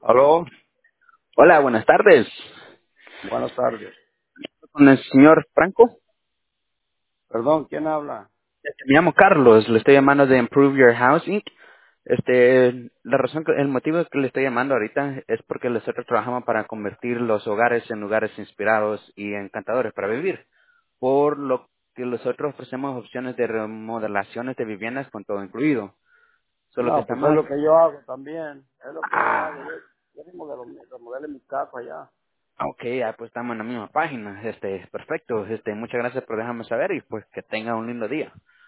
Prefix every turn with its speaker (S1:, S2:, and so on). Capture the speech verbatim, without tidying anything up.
S1: Aló,
S2: Hola, buenas tardes.
S1: buenas tardes.
S2: Con el señor Franco.
S1: Perdón, ¿quién habla?
S2: Este, Me llamo Carlos, le estoy llamando de Improve Your House inc. Este, la razón, que, el motivo que le estoy llamando ahorita es porque nosotros trabajamos para convertir los hogares en lugares inspirados y encantadores para vivir. Por lo que nosotros ofrecemos opciones de remodelaciones de viviendas con todo incluido. Solo que
S1: No, pues es
S2: estamos...
S1: lo que yo hago también. Es lo que yo hago. Yo,
S2: Ah,
S1: yo remodelo, remodelé mi casa allá.
S2: ok, ah, pues estamos en la misma página. Este, perfecto. Este, muchas gracias por dejarme saber y pues que tenga un lindo día.